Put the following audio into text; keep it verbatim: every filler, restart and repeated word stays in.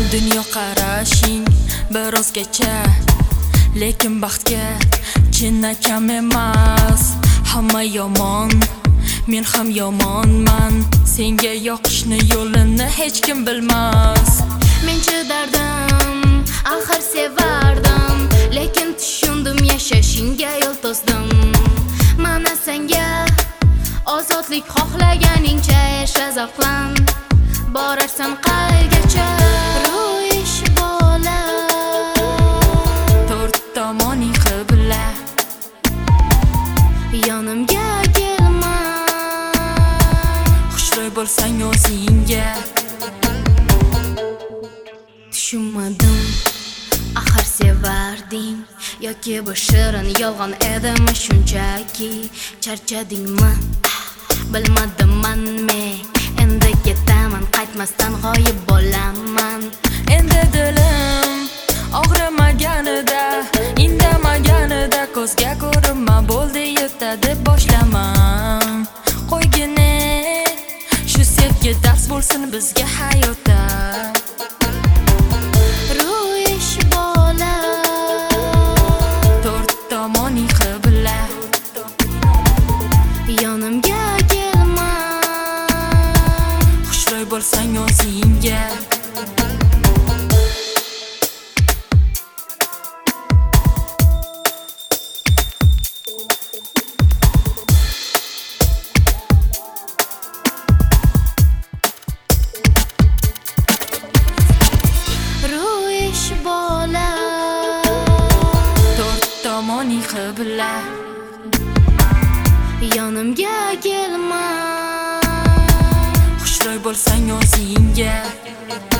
Dunyo qarashing birozgacha, lekin baxtga chinakam emas. Hamma yomon, men ham yomonman. Senga yoqishni yo'lini hech kim bilmas. Men chidardim, axir sevardim, lekin tushundim yashashingga yo'l to'sdim. Mana senga ozodlik xohlaganingcha yasha, zavqlan, borarsan qaygacha. Ro'yish bola, to'rt tomoning qibla, yonimga kelma, xushro'y bo'lsang o'zingga. Tushunmadim, axir sevarding, yoki bu shirin yolg'on edimi shunchaki? Charchadingmi? Bilmadim man men, endi ketaman, qaytmasdan g'oyib bo'laman. Endi dilim og'rimaganida, indamaganida, ko'zga ko'rinma bo'ldi yetadi boshlaman. Qo'ygine shu sevgi dars bo'lsin bizga hayotda. Ro'yish bola, to'rt tomoning qibla, yonimga kelma, xushro'y bo'lsang o'zingga. Ro'yish bola, to'rt tomoning qibla, yonimga kelma, xushro'y bo'lsang o'zingga.